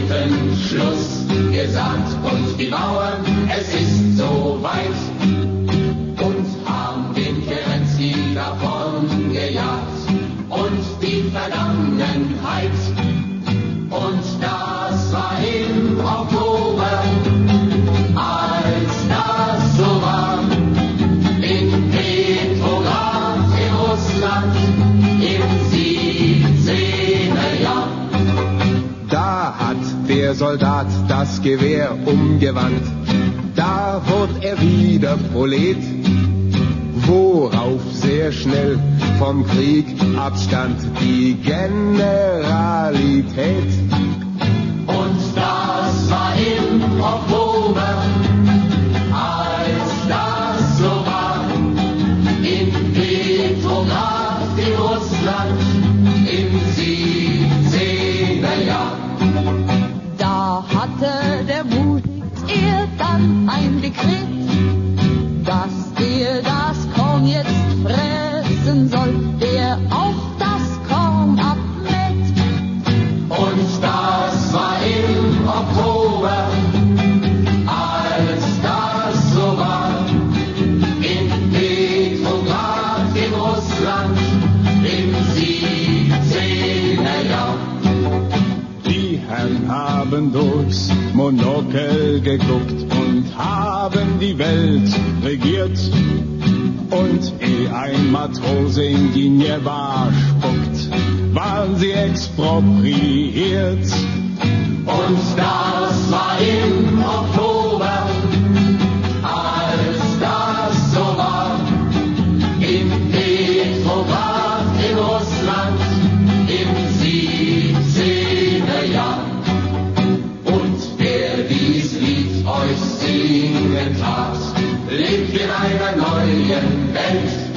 heute Schluss gesagt und die Mauern, es ist so weit, und haben den Kerensky davon gejagt und die Vergangenheit. Und das war im Oktober, als das so war, in Petrograd in Russland im 17. Jahr. Da hat der Soldat das Gewehr umgewandt, da wurde er wieder Prolet, worauf sehr schnell vom Krieg abstand die Generalität. Und das war im Oktober, als das so war, in Petrograd in Russland im 17. Jahr. Da hatte der Mutig dann ein Dekret, dass der das Korn jetzt fressen soll, der auch das Korn abmäht. Und das war im Oktober, als das so war, in Petrograd in Russland im 17. Jahr. Die Herren haben durchs Monokel geguckt und haben die Welt regiert. Und ehe ein Matrose in die Neva spuckt, waren sie expropriiert. Und das war im Oktober, als das so war, in Petrograd in Russland im 17. Jahr. Und wer dies Lied euch singen tat, lebt in einer neuen Welt.